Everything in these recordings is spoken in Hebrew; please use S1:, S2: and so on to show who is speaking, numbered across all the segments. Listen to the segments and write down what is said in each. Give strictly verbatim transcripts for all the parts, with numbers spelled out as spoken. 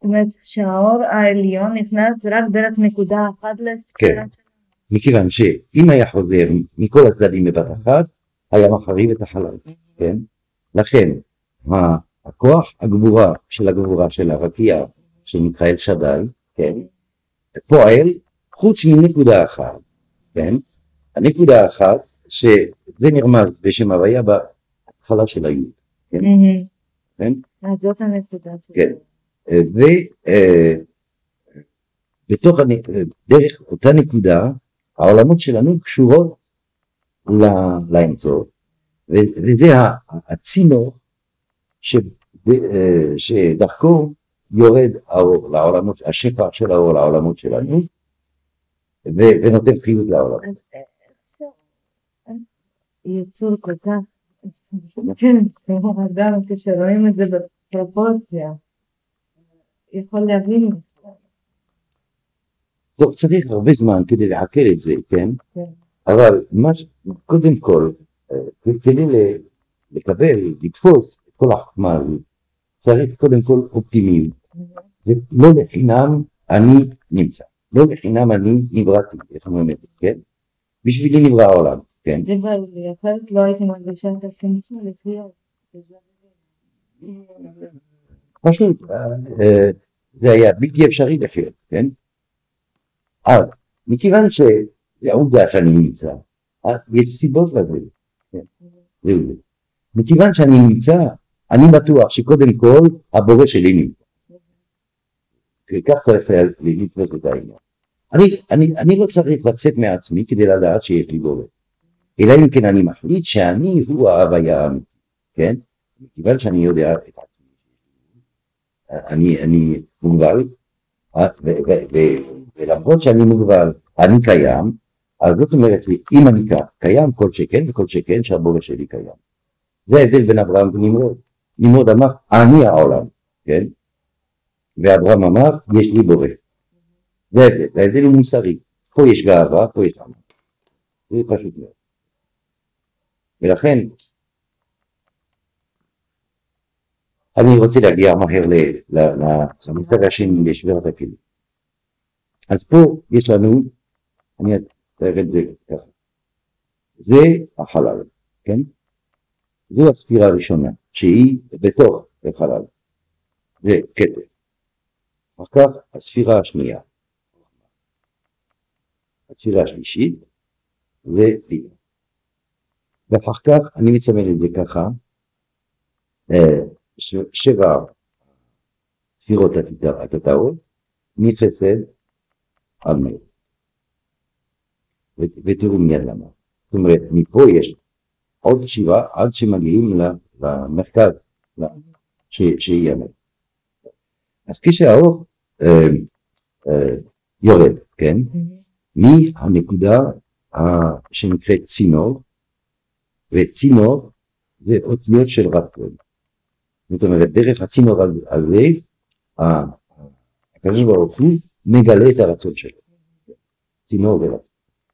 S1: אומרת שהאור העליון נכנס רק דרך נקודה אחת לספירה
S2: כן, מכיוון שאם היה חוזר מכל הצדדים בבת אחת, היה מחריב את החלל, כן? לכן, הכוח הגבורה של הגבורה של הרקיע, של מיכאל שדי, כן? פועל חוץ מנקודה אחת, כן? הנקודה האחת, שזה נרמז בשם הוויה בהתחלה של היוד, כן? כן?
S1: אז זאת הנקודה.
S2: כן. ובתוך דרך אותה נקודה, העולמות שלנו קשורות לאמצעות, וזה הצינור שדרכו יורד האור לעולמות, השפע של האור לעולמות שלנו, ונותן חיות לעולם.
S1: אז איך יצור כל כך, כמו אדם, כשרואים את זה בפרופורציה, יכול להבין.
S2: טוב, צריך הרבה זמן כדי לעכל את זה, כן? אבל קודם כל, כדי לקבל, לתפוס את כל החוכמה הזאת, צריך קודם כל אופטימיות. זה לא לחינם אני נמצא. לא לחינם אני נבראתי, איך אני אומר, כן? בשבילי נברא העולם, כן?
S1: זה ברור לי, אחרת לא הייתי מרגישה את הסכמתו לחיות.
S2: פשוט, זה היה בלתי אפשרי לחיות, כן? אז, מכיוון שזה העובדה שאני נמצא, יש סיבות לזה, כן? זהו זה. מכיוון שאני נמצא, אני בטוח שקודם כל הבורא שלי נמצא. כך צריך לתפוס את העניין. אני, אני, אני לא צריך לצאת מעצמי כדי לדעת שיש לי בורא. אלא אם כן אני מחליט שאני הוא ההוויה האמיתית, כן? מכיוון שאני יודע את עצמי. אני, אני מוגבל, ולמרות שאני מוגבל, אני קיים, אז זאת אומרת לי, אם אני קיים כל שכן וכל שכן שהבורא שלי קיים. זה ההבדל בין אברהם ונמרוד. נמרוד אמר, אני העולם, כן? ואברהם אמר, יש לי בורא. זה ההבדל, ההבדל הוא מוסרי. פה יש גאווה, פה יש עמה. זה פשוט מאוד. ולכן, אני רוצה להגיע מהר למושג השני לשבירת הכלים. אז פה יש לנו, אני אתאר את זה ככה. זה החלל, כן? זו הספירה הראשונה, שהיא בתוך החלל. זה כתר. אחר כך הספירה השנייה. הספירה השלישית זה בינה. ואחר כך אני מצמד את זה ככה, שבע ספירות התתאות מחסד עד מלך. ותראו מיד למה. זאת אומרת, מפה יש עוד שבעה עד שמגיעים למרכז שיהיה מלך. אז כשהאור יורד, כן? מהנקודה שנקראת צינור, וצינור זה אותיות של רצון. זאת אומרת, דרך הצינור הזה, הקדוש ברוך הוא מגלה את הרצון שלו. צינור ורצון.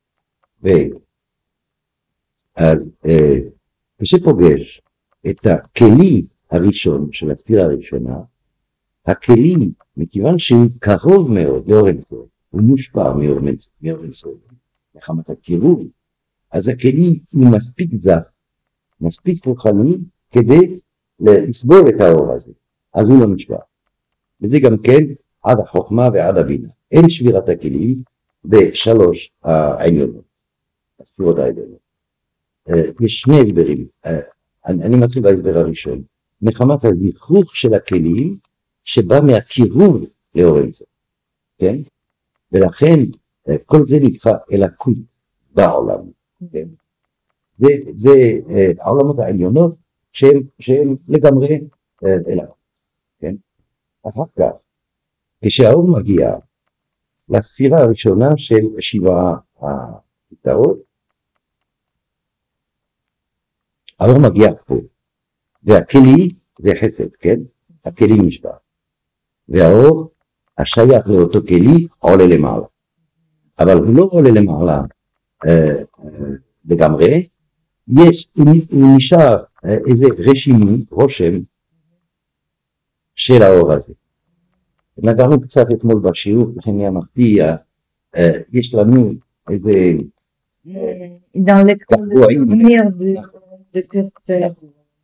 S2: אז כשפוגש את הכלי הראשון של הספירה הראשונה, הכלי, מכיוון שהוא קרוב מאוד לאור אינסוף, הוא מושפע מאור אינסוף, מחמת הקירוב, אז הכלי הוא מספיק זך, מספיק רוחני, כדי לסבול את האור הזה, אז הוא לא מושפע. וזה גם כן עד החוכמה ועד הבינה. אין שבירת הכלים בשלוש העליונות, הספירות העליונות. יש שני הסברים, אני מתחיל בהסבר הראשון, מחמת הזיכוך של הכלים, שבא מהקירוב לאור אינסוף, כן? ולכן כל זה נקרא אלוקות בעולם, כן? זה, זה העולמות העליונות שהם, שהם לגמרי אלוקות, כן? אחר כך, כשהאור מגיע לספירה הראשונה של שבעה התתאות, האור מגיע פה, והכלי זה חסד, כן? הכלי נשבר. והאור השייך לאותו כלי עולה למעלה. אבל הוא לא עולה למעלה אה, אה, לגמרי, יש, הוא נשאר אה, איזה רשימות, רושם של האור הזה. נגענו קצת אתמול בשיעור, לכן אני אמרתי, יש לנו איזה...
S1: Dans les cours de
S2: Oui.
S1: souvenirs du, de Kurt.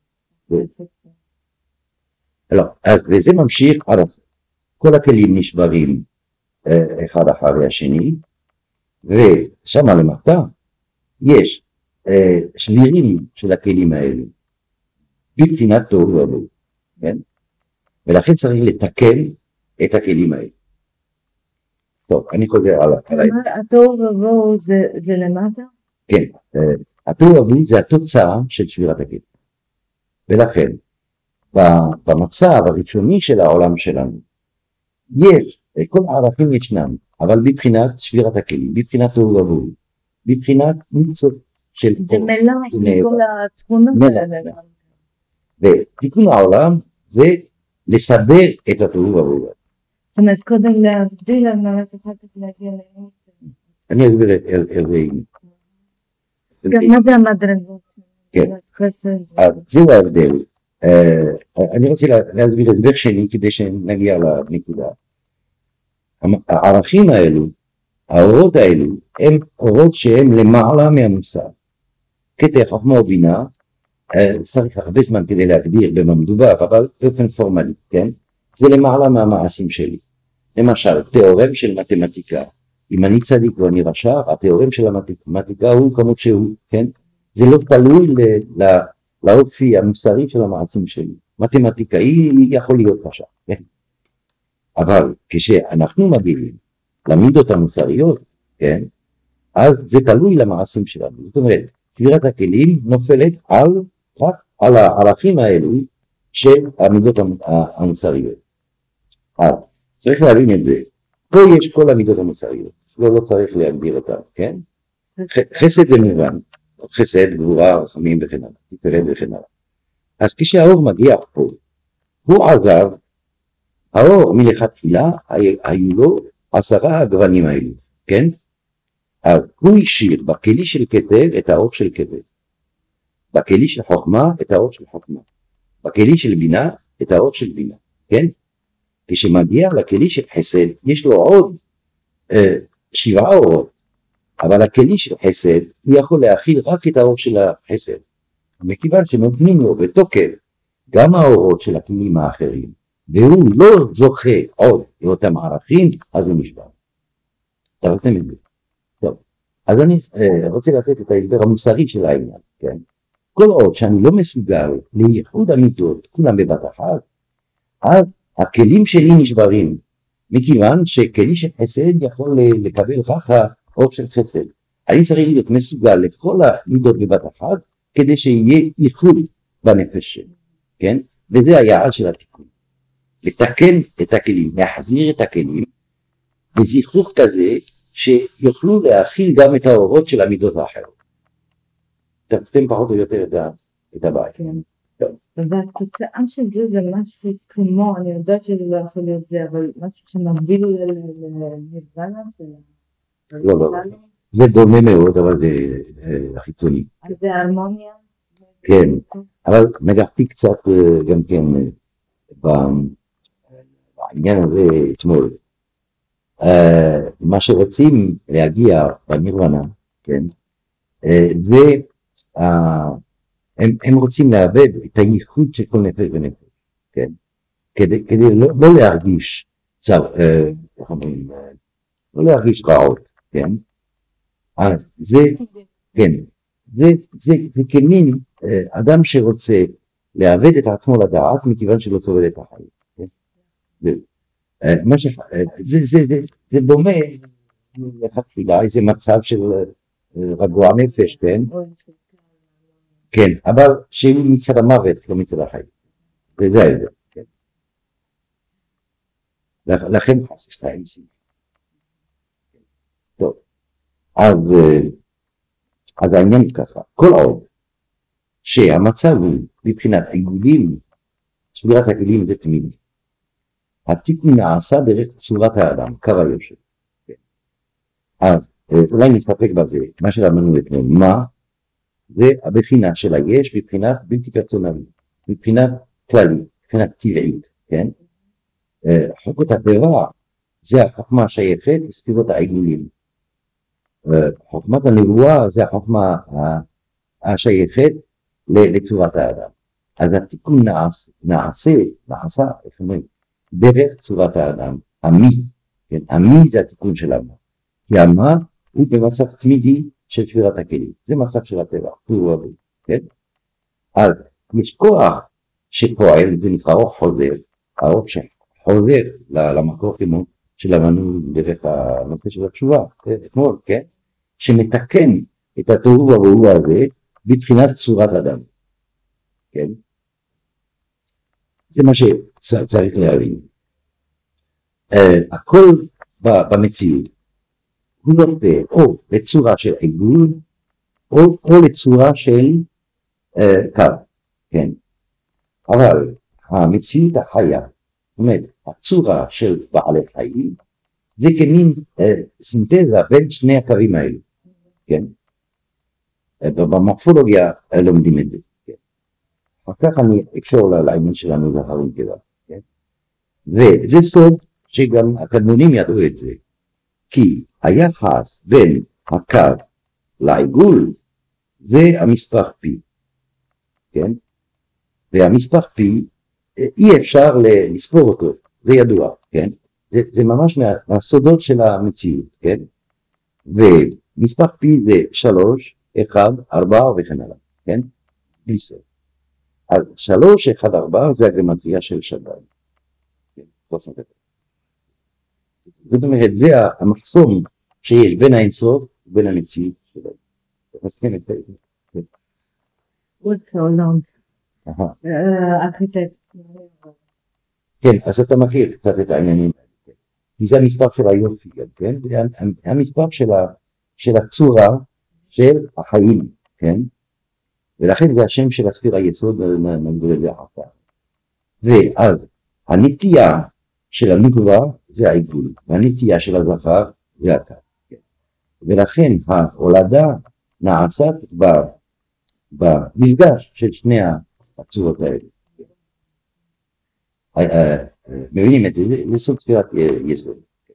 S2: לא, אז וזה ממשיך עד הסוף. כל הכלים נשברים אה, אחד אחרי השני, ושם למטה יש אה, שבירים של הכלים האלו, בבחינת תוהו ובוהו, כן? ולכן צריך לתקן את הכלים האלו. טוב, אני חוזר על ה...
S1: התוהו ובוהו זה למטה?
S2: כן, אה, התוהו ובוהו זה התוצאה של שבירת הכלים. ולכן, במצב הראשוני של העולם שלנו, יש, כל הערכים ישנם, אבל בבחינת שבירת הכלים, בבחינת תוהו ובוהו, בבחינת ניצוץ של...
S1: זה מלא של כל התכונות האלה.
S2: ותיקון העולם זה לסדר את התוהו ובוהו.
S1: זאת אומרת, קודם להבדיל על מנת אחר כך להגיע לאמת.
S2: אני אסביר את זה.
S1: גם מה זה המדרגות?
S2: כן, אז זהו ההבדל. אני רוצה להסביר הסבר שני כדי שנגיע לנקודה. הערכים האלו, האורות האלו, הם אורות שהם למעלה מהמוסר. קטע חוכמה ובינה, צריך הרבה זמן כדי להגדיר במה מדובר, אבל באופן פורמלי, כן? זה למעלה מהמעשים שלי. למשל, תיאורם של מתמטיקה, אם אני צדיק ואני רשע, התיאורם של המתמטיקה הוא כמות שהוא, כן? זה לא תלוי ל... לאופי המוסרי של המעשים שלי. מתמטיקאי יכול להיות רשע, כן? אבל כשאנחנו מגיעים למידות המוסריות, כן? אז זה תלוי למעשים שלנו. זאת אומרת, שבירת הכלים נופלת על, רק על הערכים האלו של המידות המוסריות. אז צריך להבין את זה. פה יש כל המידות המוסריות. לא, לא צריך להגדיר אותן, כן? חסד זה מובן. חסד, גבורה, רחמים וכן הלאה, תפארת וכן הלאה. אז כשהאור מגיע פה, הוא עזב, האור מלכתחילה היו לו עשרה הגוונים האלו, כן? אז הוא השאיר בכלי של כתר את האור של כתר, בכלי של חוכמה את האור של חוכמה, בכלי של בינה את האור של בינה, כן? כשמגיע לכלי של חסד, יש לו עוד אה, שבעה אורות, אבל הכלי של חסד הוא יכול להכיל רק את האור של החסד, מכיוון שנותנים לו בתוקף גם האורות של הכלים האחרים, והוא לא זוכה עוד לאותם ערכים, אז הוא נשבר. תראיתם את זה. טוב, אז אני אה, רוצה לתת את ההסבר המוסרי של העניין, כן? כל עוד שאני לא מסוגל לייחוד המידות, כולם בבת אחת, אז הכלים שלי נשברים, מכיוון שכלי של חסד יכול לקבל רק האור של חסד. אני צריך להיות מסוגל לכל המידות בבת אחת, כדי שיהיה ייחוד בנפש שלי, כן? וזה היעד של התיקון. לתקן את הכלים, להחזיר את הכלים, בזיכוך כזה שיוכלו להכיל גם את האורות של המידות האחרות. תפתם פחות או יותר את הבית.
S1: כן. והתוצאה של זה זה משהו כמו, אני יודעת שזה לא יכול להיות זה, אבל משהו שמקביל לנבלה של...
S2: לא, לא, זה דומה מאוד, אבל זה חיצוני.
S1: אז זה הרמוניה?
S2: כן, אבל נגעתי קצת גם כן בעניין הזה אתמול. מה שרוצים להגיע בנירוונה, כן, זה, הם, הם רוצים לאבד את הייחוד של כל נפש ונפש, כן, כדי, כדי לא, לא להרגיש צר, איך אומרים, לא להרגיש רעות, כן, אז זה, כן, זה, זה, זה כמין אדם שרוצה לאבד את עצמו לדעת מכיוון שלא סובל את החיים, כן, זה, מה ש... זה, זה, זה, זה דומה לכתחילה, איזה מצב של רגוע נפש, כן? כן, אבל שהוא מצד המוות, לא מצד החיים. וזה ההבדל, כן? לכן חס שתיים סימן. טוב, אז, אז העניין ככה, כל עוד שהמצב הוא מבחינת העיגולים, שבירת הכלים זה תמיד. התיקון נעשה דרך צורת האדם, קו היושר. אז אולי נסתפק בזה, מה שלמדנו אתמול, מה? זה הבחינה של היש מבחינת בלתי פרסונלית, מבחינת כללית, מבחינת טבעית, כן? חוקות הטבע זה החוכמה השייכת לספירות העיגולים. חוכמת הנבואה זה החוכמה השייכת לצורת האדם. אז התיקון נעשה, נעשה, נעשה, איך אומרים, דרך צורת האדם, עמי, כן, עמי זה התיקון של עמה, כי עמה הוא במצב תמידי של שבירת הכלים, זה מצב של הטבע, הוא רבי, כן? אז יש כוח שפועל, זה נקרא אור חוזר, האור שחוזר למקור כמו שלמדנו דרך הנושא של התשובה, אתמול, כן? שמתקן את התוהו ובוהו הזה בבחינת צורת אדם, כן? זה מה שצריך להבין. Uh, הכל במציאות הוא נוטה או לצורה של עיגול או, או לצורה של uh, קו, כן? אבל המציאות החיה, זאת אומרת, הצורה של בעלי חיים, זה כמין uh, סינתזה בין שני הקווים האלו, כן? Uh, במורפולוגיה uh, לומדים את זה, כן? אחר כך אני אקשור לעניין שלנו זכרים כזה, כן? וזה סוד שגם הקדמונים ידעו את זה, כי היחס בין הקו לעיגול זה המספר פי, כן? והמספר פי אי אפשר לספור אותו, זה ידוע, כן? זה, זה ממש מה, מהסודות של המציאות, כן? ומספר פי זה שלוש, אחד, ארבע וכן הלאה, כן? בלי סוף. אז שלוש, אחד, ארבע זה הגמטריה של שבת, כן? זאת אומרת, זה המחסום שיש בין האינסוף ובין המציאות שלנו. תפסתם את זה.
S1: עוד העולם. ארכיטקט.
S2: כן, אז אתה מכיר קצת את העניינים האלה. כי זה המספר של היופי, כן? המספר של הצורה של החיים, כן? ולכן זה השם של הספיר היסוד, נגדיר את זה אחר כך. ואז הנטייה של הנקבה זה העיגול, והנטייה של הזכר זה הקו. ולכן ההולדה נעשית במפגש של שני הצורות האלה. מבינים את זה? זה סוג ספירת יסוד.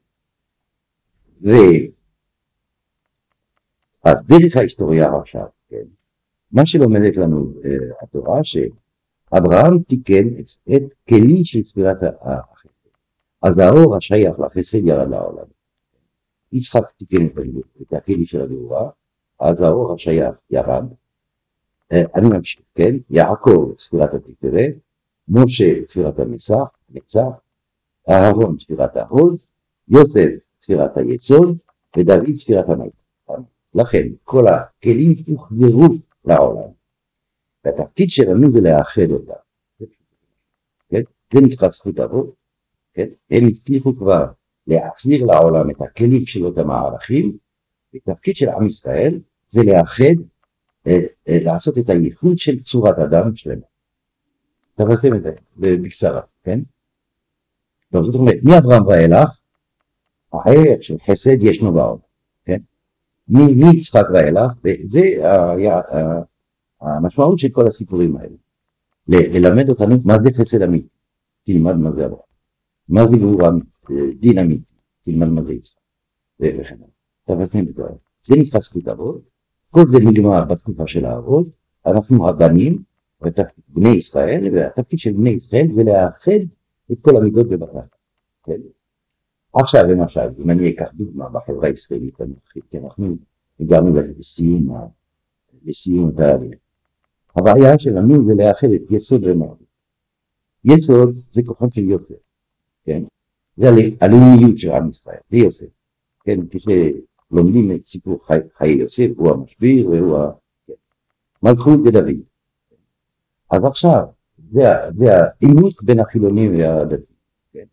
S2: אז דרך ההיסטוריה עכשיו, מה שלומדת לנו התורה, שאברהם תיקן את כלי של ספירת החסד. אז האור השייך לחסד ירד לעולם. יצחק תיקן את הכלי של הגבורה, אז האור השייך ירד. אני ממשיך, כן? יעקב ספירת התפארת, משה ספירת המצח, מצח, אהרון ספירת ההוד, יוסף ספירת היסוד, ודוד ספירת המלך. לכן כל הכלים הוחזרו לעולם. והתפקיד שלנו זה לאחד אותם. כן? זה נקרא זכות אבות. כן? הם הצליחו כבר להחזיר לעולם את הכלים של אותם הערכים, ותפקיד של עם ישראל זה לאחד, אה, אה, לעשות את הייחוד של צורת אדם שלמה. תפסתם את זה בקצרה, כן? טוב, זאת אומרת, מאברהם ואילך, הערך של חסד ישנו בעולם, כן? מיצחק ואילך, וזה היה המשמעות של כל הסיפורים האלה. ללמד אותנו מה זה חסד אמיתי, תלמד מה זה אברהם. מה זה גבורה דין אמיתי, תלמד מה זה יצחק, וכן הלאה. תפסתם את זה. זה נקרא זכות אבות, כל זה נגמר בתקופה של האבות, אנחנו הבנים, בני ישראל, והתפקיד של בני ישראל זה לאחד את כל המידות בברכה. כן? עכשיו למשל, אם אני אקח דוגמה בחברה הישראלית הנוכחית, כי אנחנו הגענו לסיום, לסיום התהליך. הבעיה שלנו זה לאחד את יסוד ומעלה. יסוד זה כוחם של יוסף, כן? זה הלאומיות של עם ישראל, זה יוסף. כן? כשלומדים את סיפור חי, חיי יוסף, הוא המשביר והוא ה... כן. מלכות ודוד. אז עכשיו, זה, זה העימות בין החילונים והדתיים. כן?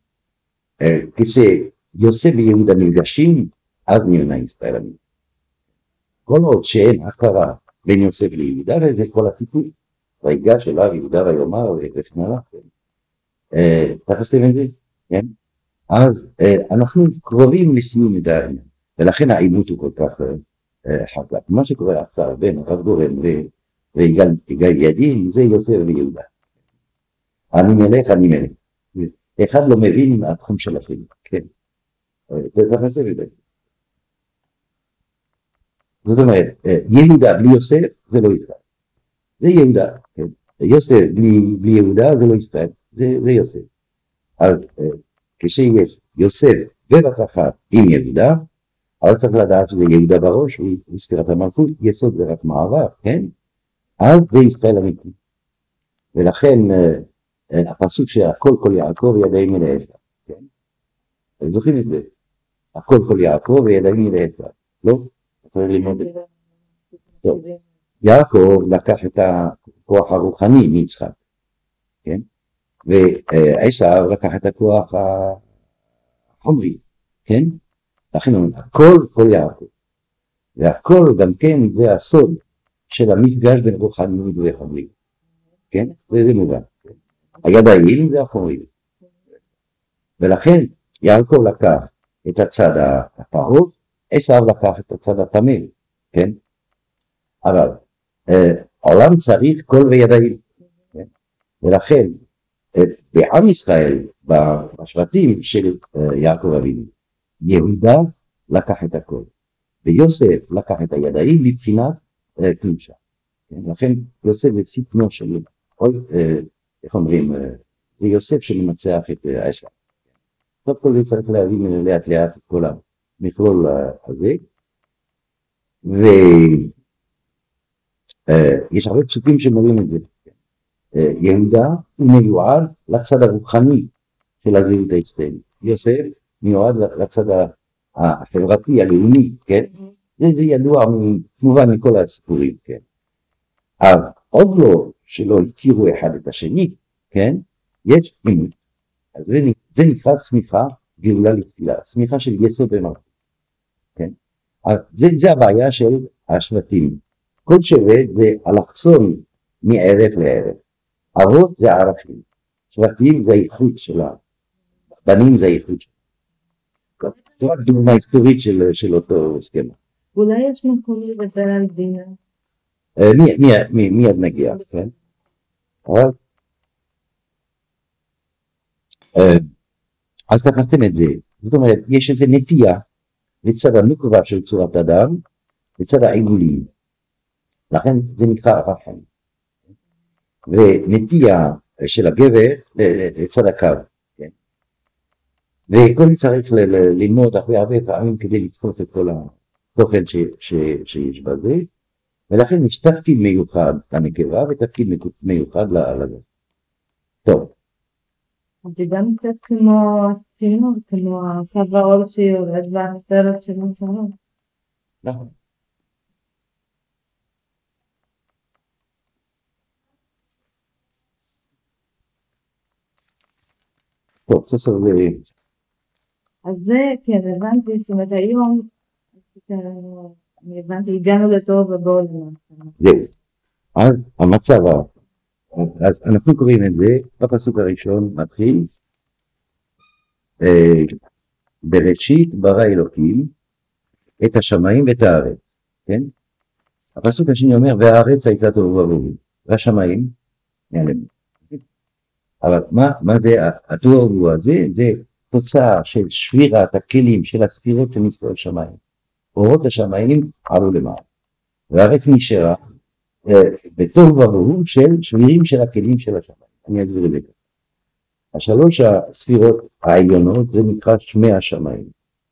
S2: כשיוסף ויהודה נפגשים, אז נבנה ישראל אמיתי. כל עוד שאין הכרה בין יוסף ליהודה, וזה כל הסיפור. ויגש אליו יהודה ויאמר וכן הלאה. תפסתם את זה? כן? אז אנחנו קרובים לסיום את העניין, ולכן העימות הוא כל כך חזק. מה שקורה עכשיו בין הרב גורן ויגאל ידין זה יוסף ויהודה. אני מלך, אני מלך. אחד לא מבין התחום של השני, כן? זה תכנסה בזה. זאת אומרת, יהודה בלי יוסף זה לא ישראל. זה יהודה, כן? יוסף בלי, בלי יהודה זה לא ישראל, זה, זה יוסף. אז כשיש יוסף בבת אחת עם יהודה, אבל צריך לדעת שזה יהודה בראש, הוא ספירת המלכות, יסוד זה רק מעבר, כן? אז זה ישראל אמיתי. ולכן הפסוק שהכל כל יעקב וידיים אל עשיו, כן? אתם זוכרים את זה? הכל כל יעקב וידיים אל עשיו, לא? צריך ללמוד את זה. טוב, יעקב לקח את הכוח הרוחני מיצחק, כן? ועשיו לקח את הכוח החומרי, כן? לכן אומרים, הכל כל יעקב. והכל גם כן זה הסוד של המפגש בין רוחניות וחומרי, כן? זה זה מובן. הידיים זה החומרי. ולכן יעקב לקח את הצד הפרוץ, עשיו לקח את הצד הטמא, כן? אבל העולם צריך קול וידיים, כן? ולכן בעם ישראל, בשבטים של יעקב אבינו, יהודה לקח את הכל, ויוסף לקח את הידיים מבחינת קדושה. לכן יוסף זה סיפנו של, איך אומרים, זה יוסף שמנצח את עשיו. טוב כל זה צריך להבין לאט לאט את כל המכלול הזה, ויש הרבה פסוקים שמראים את זה. יהודה הוא מיועד לצד הרוחני של הזהות הישראלית, יוסף מיועד לצד החברתי, הלאומי, כן? זה, זה ידוע כמובן מכל הסיפורים, כן? אז עוד לא שלא הכירו אחד את השני, כן? יש אימות. אז זה, זה נקרא סמיכה גאולה לתפילה, סמיכה של יסוד במלכות, כן? אז זה, זה הבעיה של השבטים. כל שבט זה אלכסון מערך לערך. אבות זה ערכים, שבטים זה האיכות שלה, בנים זה האיכות שלה. זו רק דוגמה היסטורית של, של אותו הסכם.
S1: אולי יש מקום לדבר על בינה?
S2: מיד נגיע, כן? אז תפסתם את זה. זאת אומרת, יש איזו נטייה לצד הנוקבה של צורת אדם, לצד העיגולים. לכן זה נקרא רחם. ונטייה של הגבר לצד הקו. וכל זה צריך ללמוד הרבה הרבה פעמים כדי לתפוס את כל התוכן שיש בזה, ולכן יש תפקיד מיוחד לנקבה ותפקיד מיוחד לזה. טוב.
S1: זה גם קצת כמו הסינור, כמו הקו העול שיורד והסרט של ממשלות.
S2: נכון. טוב, סוף זה...
S1: אז זה, כן, הבנתי, זאת אומרת, היום, אני הבנתי, הגענו לטוב ובואו למעשה.
S2: זהו. אז המצב, אז אנחנו קוראים את זה, בפסוק הראשון מתחיל, בראשית ברא אלוקים את השמיים ואת הארץ, כן? הפסוק השני אומר, והארץ הייתה תוהו ובוהו, והשמיים נעלמו. אבל מה, מה זה התוהו ובוהו הזה? זה תוצאה של שבירת הכלים של הספירות שנפלו על שמיים. אורות השמיים עלו למעלה. והארץ נשארה בתוהו ובוהו של שבירים של הכלים של השמיים. אני אסביר את זה. השלוש הספירות העליונות זה נקרא שמי השמיים.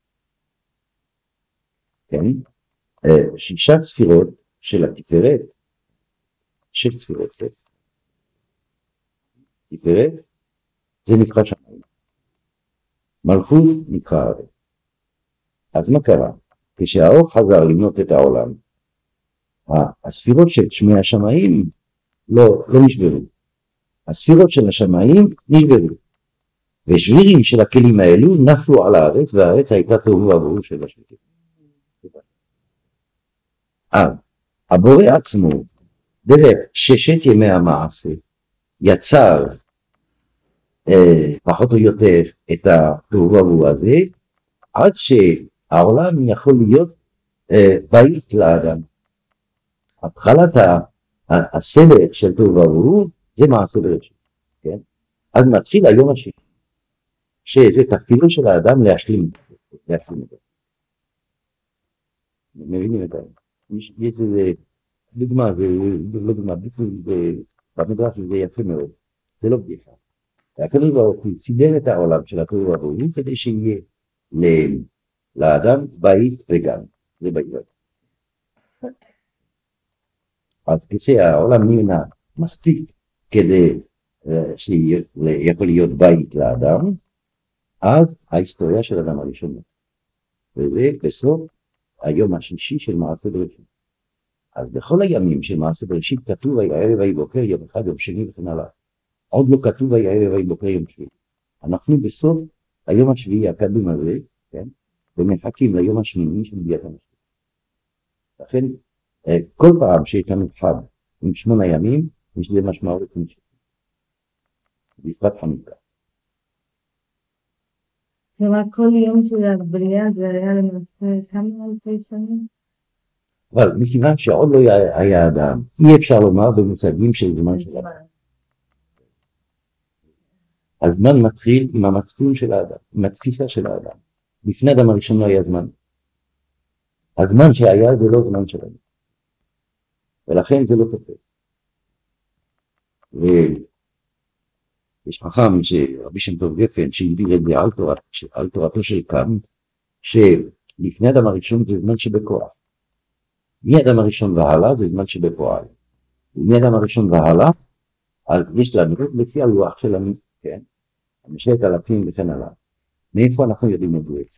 S2: כן? שישה ספירות של התפארת, שש ספירות, כן? תפארת זה נקרא שמיים. מלכות נקרא הארץ. אז מה קרה? כשהאור חזר לבנות את העולם, הספירות של שמי השמיים לא, לא נשברו. הספירות של השמיים נשברו. ושבירים של הכלים האלו נפלו על הארץ, והארץ הייתה תוהו ובוהו של השבירים. אז הבורא עצמו, דרך ששת ימי המעשה, יצר אה, פחות או יותר את התוהו ובוהו הזה, עד שהעולם יכול להיות אה, בית לאדם. התחלת הסדר של תוהו ובוהו זה מעשה בראשית, כן? אז מתחיל היום השישי. שזה תפקידו של האדם להשלים, להשלים את זה. מבינים את זה? יש, יש איזה דוגמה, זה לא דוגמה, במדרש זה יפה מאוד, זה לא בדיחה. הקדוש ברוך הוא סידר את העולם של הקדוש ברוך הוא כדי שיהיה לאדם בית וגן, זה בית. אז כשהעולם נבנה מספיק כדי שיכול להיות בית לאדם, אז ההיסטוריה של האדם הראשון, וזה בסוף היום השישי של מעשה בראשית. אז בכל הימים של מעשה בראשית כתוב ויהי ערב ויהי בוקר יום אחד יום שני וכן הלאה. עוד לא כתוב ויהי ערב ויהי בוקר יום שביעי. אנחנו בסוף היום השביעי הקדום הזה, כן? ומחכים ליום השמיני של ביאת המשיח. לכן כל פעם שיש לנו חג עם שמונה ימים, יש לזה משמעות נמשכת. בפרט חנוכה.
S1: כלומר, כל יום של הבריאה זה היה למעשה כמה אלפי שנים?
S2: אבל מכיוון שעוד לא היה אדם, אי אפשר לומר במושגים של זמן של אדם. הזמן מתחיל עם המצפון של האדם, עם התפיסה של האדם. לפני אדם הראשון לא היה זמן. הזמן שהיה זה לא זמן של אדם. ולכן זה לא תופס. ויש חכם שרבי שם טוב גפן שהביא את זה על, תורת, על תורתו של כאן, שלפני אדם הראשון זה זמן שבכוח. מאדם הראשון והלאה זה זמן שבפועל. ומאדם הראשון והלאה, יש לנו לפי הלוח של עמים, כן? המשלת אלפים וכן הלאה. מאיפה אנחנו יודעים את זה?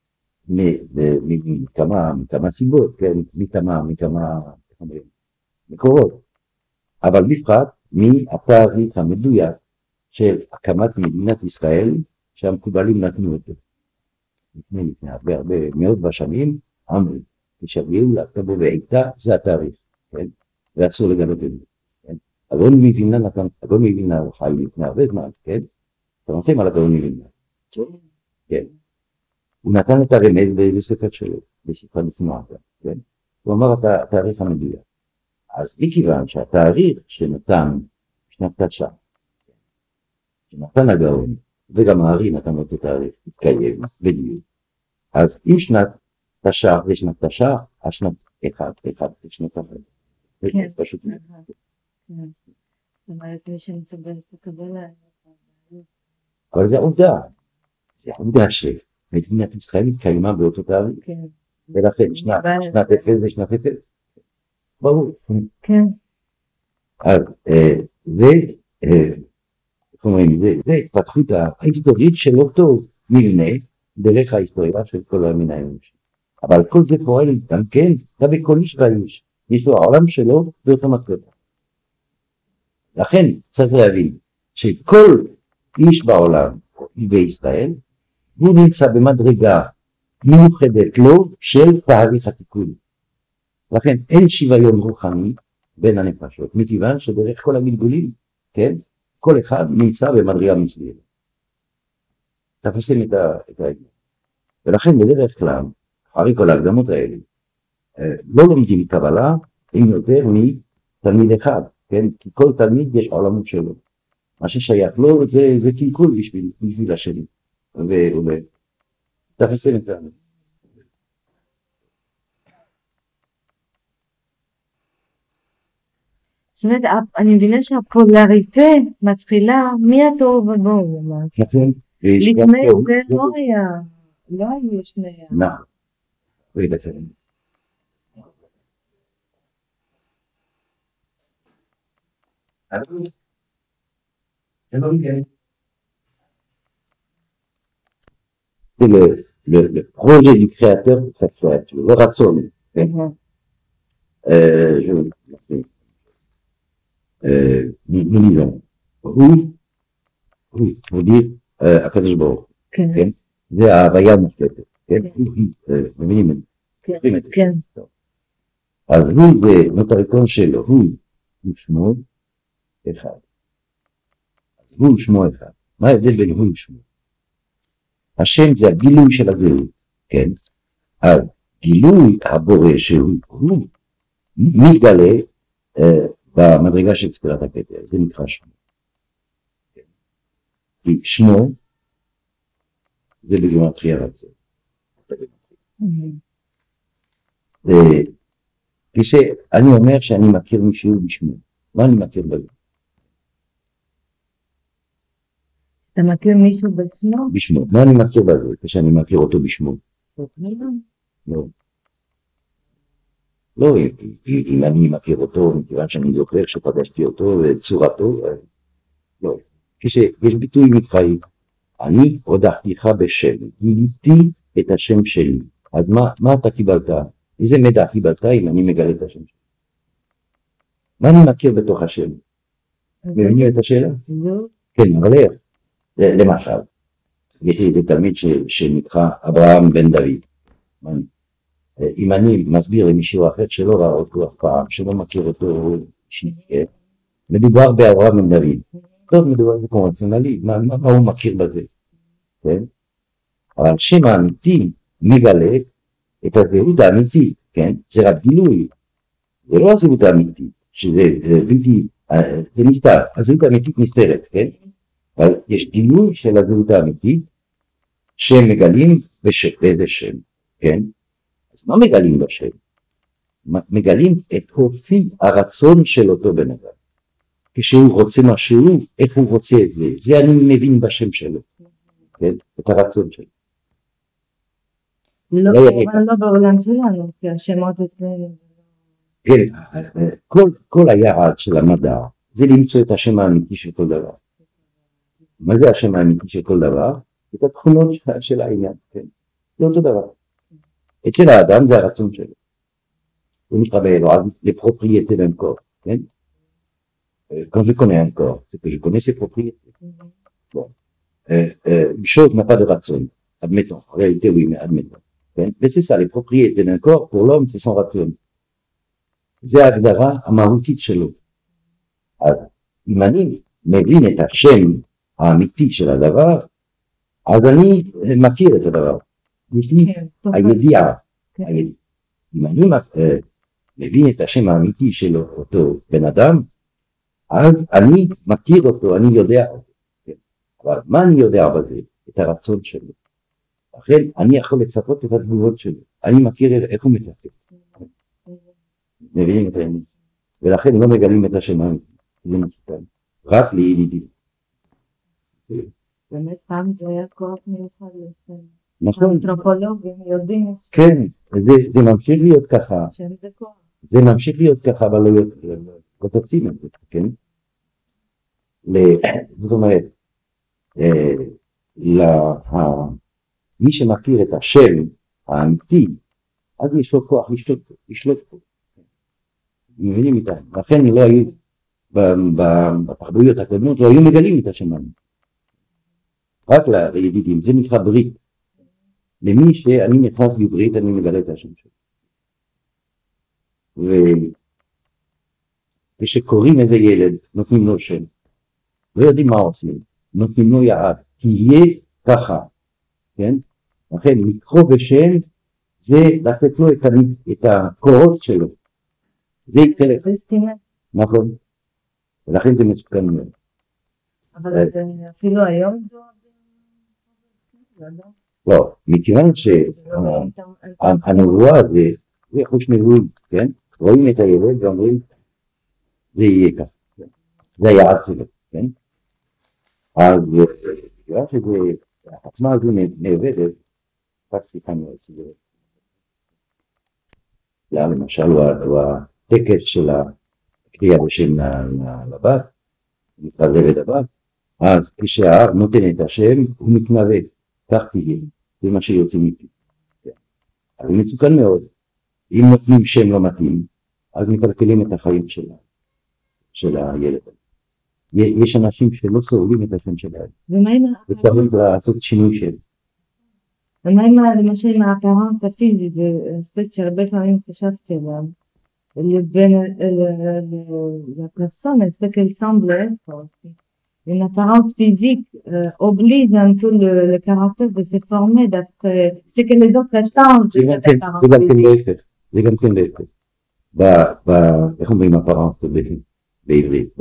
S2: מכמה, מכמה סיבות, כן? מכמה, מכמה, מקורות. אבל בפרט, מהתאריך המדויק של הקמת מדינת ישראל, שהמקובלים נתנו אותו. לפני, לפני הרבה, הרבה מאות בשנים, אמרו, כשהביאו לה תבוא ועיתה, זה התאריך, כן? ואסור לגלות את זה, כן? הגאון מווילנה נתן, הגאון מווילנה הוא חי לפני הרבה זמן, כן? אתה נותן על הגאון מווילנה, כן? הוא נתן את הרמז באיזה ספר שלו, בספר לפנוע, כן? הוא אמר את התאריך המדויק. אז מכיוון שהתאריך שנתן שנת תשע, שנתן הגאון, וגם הארי נתן לו את התאריך, התקיים בדיוק. אז אם שנת תשע זה שנת תשע, השנת אחד, אחד, שנת אחת.
S1: כן.
S2: פשוט.
S1: זאת אומרת, מי שמקבל את הקבלה.
S2: אבל זה עובדה. זה עובדה שמדינת ישראל התקיימה באותו תאריך.
S1: כן.
S2: ולכן שנת אפס זה שנת אפס. ברור.
S1: כן.
S2: אז זה, איך אומרים, זה התפתחות ההיסטורית של אותו מבנה דרך ההיסטוריה של כל המין האנושי. אבל כל זה פועל גם כן, גם בכל איש ואיש. יש לו העולם שלו באותו מתכונת. לכן צריך להבין שכל איש בעולם בישראל, הוא נמצא במדרגה מיוחדת לו של תהליך התיקון. לכן אין שוויון רוחני בין הנפשות, מכיוון שדרך כל הגלגולים, כן, כל אחד נמצא במדרגה מסוימת. תפסתם את העניין. ולכן בדרך כלל, אחרי כל ההקדמות האלה, לא לומדים קבלה עם יותר מתלמיד אחד, כן? כי כל תלמיד יש עולמות שלו. מה ששייך לו זה, זה קלקול בשביל, בשביל השני. ותפסתם את העניין.
S1: זאת אומרת, אני מבינה שהפולריטה מתחילה מהתוהו ובוהו.
S2: נכון.
S1: לפני זה לא היה, לא היו שנייה.
S2: נכון. רגע צלם. C'est le, le, le projet du créateur pour sa créature, le ratson. Euh, je euh, nous, nous lisons. Oui, oui, pour dire, euh, הקדוש ברוך הוא. כן? זה ההוויה המופלטת. כן? מבינים את זה?
S1: כן.
S2: אז הוא זה נוטריקון שלו, הוא שמו אחד. הוא שמו אחד. מה ההבדל בין הוא ושמו? השם זה הגילוי של הזהות, כן? אז גילוי הבורא שהוא, הוא מתגלה אה, במדרגה של ספירת הכתר, זה נקרא שמו. כי שמו זה בגימטריה רצון. כשאני אומר שאני מכיר מישהו בשמו, מה אני מכיר בזה?
S1: אתה מכיר מישהו בשמו?
S2: בשמו, מה אני מכיר בזה כשאני מכיר אותו בשמו? לא. לא, אם אני מכיר אותו, מכיוון שאני זוכר שפגשתי אותו וצורתו, לא. כשיש ביטוי מקראי, אני הודעתיך בשם, גיליתי את השם שלי. אז מה, מה אתה קיבלת? איזה מידע קיבלת אם אני מגלה את השם שלי? מה אני מכיר בתוך השם? מבינים את השאלה? כן, אבל איך? למשל, יש לי איזה תלמיד שנקרא אברהם בן דוד. אם אני מסביר למישהו אחר שלא ראה אותו אף פעם, שלא מכיר אותו, מדובר באברהם בן דוד. טוב, מדובר בקונבנציונלי, מה, מה, מה הוא מכיר בזה? כן? אבל השם האמיתי מגלה את הזהות האמיתית, כן? זה רק גילוי. זה לא הזהות האמיתית, שזה בלתי, זה נסתר, הזהות האמיתית נסתרת, כן? אבל יש גילוי של הזהות האמיתית שמגלים באיזה שם, כן? אז מה מגלים בשם? מגלים את אופי הרצון של אותו בן אדם. כשהוא רוצה משהו, איך הוא רוצה את זה? זה אני מבין בשם שלו, כן? את הרצון שלו.
S1: לא, לא בעולם שלנו, כי השמות אצלנו.
S2: כן, כל, כל היעד של המדע זה למצוא את השם האמיתי של כל דבר. מה זה השם האמיתי של כל דבר? את התכונות של העניין, כן? זה אותו דבר. אצל האדם זה הרצון שלו. זה נקרא באלוהים לפרופריété d'un corps, כן? Quand je connais un corps, c'est que je connais ses propriétés. Bon. Euh, euh, une chose n'a pas de ratson, admettons. En réalité, oui, mais admettons. Okay? Mais c'est ça, les propriétés d'un corps, pour l'homme, c'est son ratson. זה ההגדרה המהותית שלו. אז אם אני מבין את השם האמיתי של הדבר, אז אני מכיר את הדבר. יש לי הידיעה. אם אני מבין את השם האמיתי של אותו בן אדם, אז אני מכיר אותו, אני יודע אותו. אבל מה אני יודע בזה? את הרצון שלו. לכן אני יכול לצפות את התגובות שלו. אני מכיר איך הוא מתפקד. מבינים את העניין. ולכן לא מגלים את השם האמיתי. זה מסוכן. רק לידידים.
S1: באמת פעם זה היה כוח מיוחד לשם.
S2: נכון.
S1: אנתרופולוגים יודעים. כן,
S2: זה ממשיך להיות ככה.
S1: שם זה כוח. זה
S2: ממשיך להיות ככה, אבל לא תוצאים את זה, כן? זאת אומרת, מי שמכיר את השם האמיתי, אז יש לו כוח לשלוט פה. מבינים איתם. לכן לא היו, בתרבויות הקודמות, לא היו מגלים את השם האמיתי. רק לידידים, זה נקרא ברית. למי שאני נכנס בברית, אני מגלה את השם שלו. וכשקוראים איזה ילד, נותנים לו שם. לא יודעים מה עושים. נותנים לו יעד. תהיה ככה. כן? לכן, לקרוא בשם, זה לתת לו את הקורות שלו. זה חלק. נכון. ולכן זה מסוכן מאוד.
S1: אבל אפילו היום זו...
S2: לא, מכיוון שהנבואה זה חוש נבואים, כן? רואים את הילד ואומרים, זה יהיה כך, זה היעד שלו, כן? אז מכיוון שזה, העצמה הזו נאבדת, רק סליחה מאוד, למשל הוא הטקס של הקריאה בשם לבת, מתרזבת הבת, אז כשהאב נותן את השם, הוא מתנווה. כך תהיה, זה מה שיוצאים מפי. אז זה מסוכן מאוד. אם נותנים שם לא מתאים, אז מקלקלים את החיים שלה, של הילד. יש אנשים שלא סובלים את השם שלהם. וצריך לעשות שינוי שם.
S1: ומה עם למשל עם האפרנט הפיזי, זה אספקט שהרבה פעמים חשבתי עליו, לבין לפרסון, אספקט אל סמבלר, une apparence physique euh, oblige un peu le, le caractère de se former d'après ce que les autres attendent de cette apparence physique.
S2: זה גם כן להפך. איך אומרים apparence בעברית?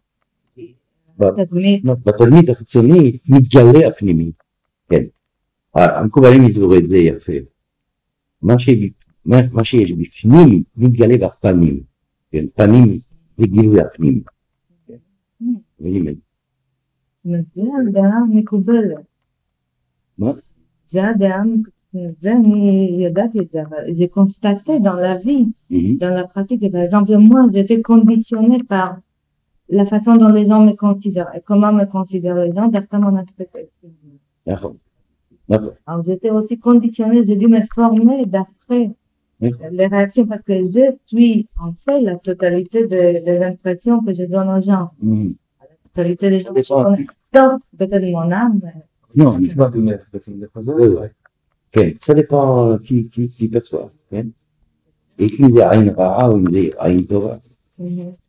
S2: בתדמית החיצונית מתגלה הפנימי. כן. המקובלים יסברו את זה יפה. מה שיש, מה שיש בפנים מתגלה בפנים, כן, פנים זה גילוי הפנים. מבינים את זה?
S1: זאת אומרת, זה הדעה מקובלת.
S2: מה?
S1: זה הדעה, זה אני ידעתי את זה, אבל j'ai constaté dans la vie, dans la pratique, et par exemple, moi, j'étais conditionnée par la façon dont les gens me considèrent, et comment me considèrent les gens d'après mon expectation.
S2: נכון, נכון.
S1: Alors, j'étais aussi conditionnée, j'ai dû me former d'après les réactions, parce que je suis, en fait, la totalité de- des impressions que je donne aux gens. La totalité des gens que je connais, sauf peut-être mon âme.
S2: Non,
S3: נשמע ממך בעצם לחזור
S2: זהו.
S3: אליי.
S2: כן, ça dépend qui, qui, qui perçoit, כן? Et אם זה עין רעה או אם זה עין טובה.
S1: Mhm.